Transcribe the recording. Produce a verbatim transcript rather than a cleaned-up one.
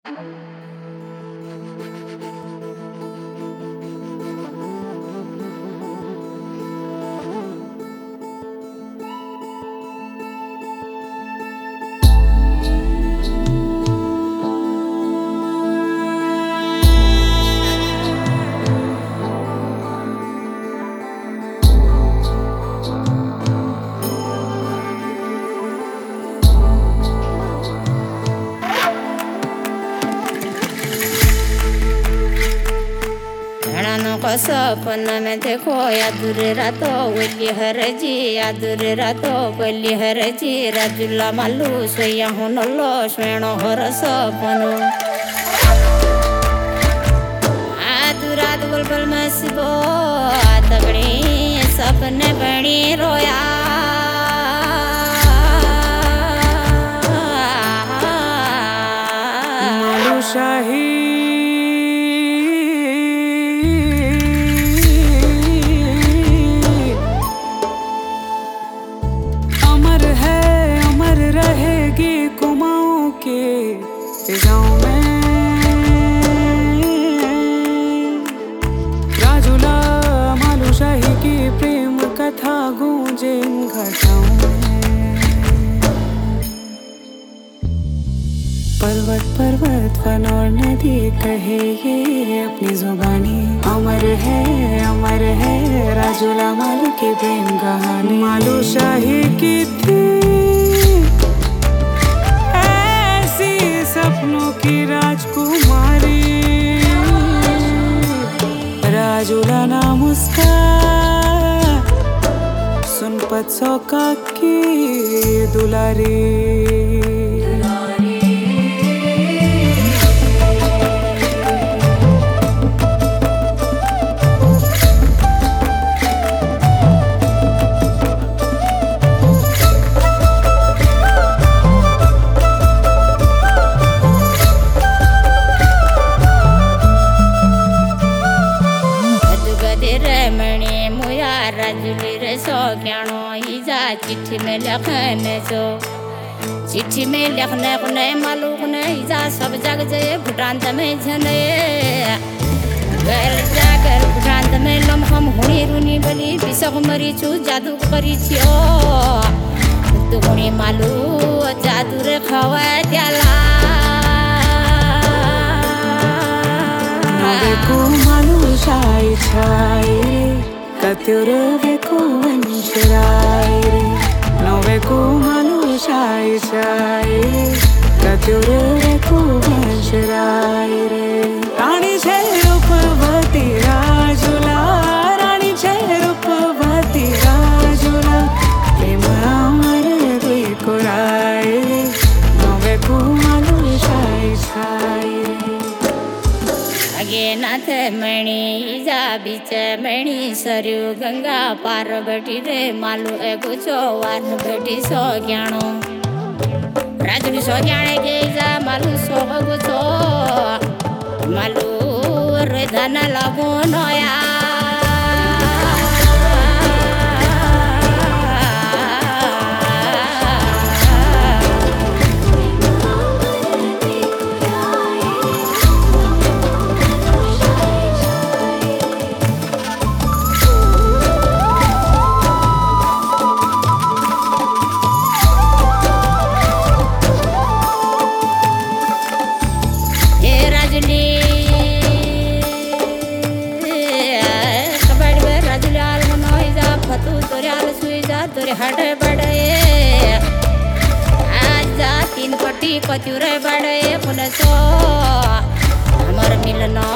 सपन में देखो यादुरे रातो वली हर जी यादुरे रातो वली हर जी राजुला मालू सोया हुनलो स्वेणो हर सपनो आदुरात बुलबुल मसबो तगड़ी सपने बनी रोया मालू शाही गाँव में राजुला मालू शाही की प्रेम कथा गूंजे इन घटाओं में। पर्वत पर्वत वन और नदी कहे ये अपनी जुबानी अमर है अमर है राजुला मालू की प्रेम कहानी। मालू शाही की थी सपनों की राजकुमारी राजुला नाम उसका सुन पत्सोका की दुलारी। राजुली रे सो ज्ञानो हिजा चिट्ठी में लिखने जो चिट्ठी में लिखने को नहीं मालूम नहीं हिजा सब जग जाए भूटान में झने घर जाकर भूटान में लम्हम हुनी रुनी बली बिसक मरी छू जादू करी छियो तू हुनी मालू जादू रे खवा त्याला को मालू शाई छाई कत्युरे वेको वंशराय रे नवे को मालू शाई शाई कत्युरे वेको वंशराय रे। रानी छे रूपवती राजुला रानी छे रूपवती राजुला प्रेम अमर वेको राय रे नवे को मालू शाई शाई रे। आगे नाथ मणि जा बीच मणि सरयू गंगा पार बैठी रे मालू एगो चौवान बैठी सो ज्ञानो राजुली सो ज्ञाने के जा मालू सो गो छो मालू रे धन लागो नया हट बड़े आजा तीन पट्टी कचुरे बड़े पुनसो हमर मिलनो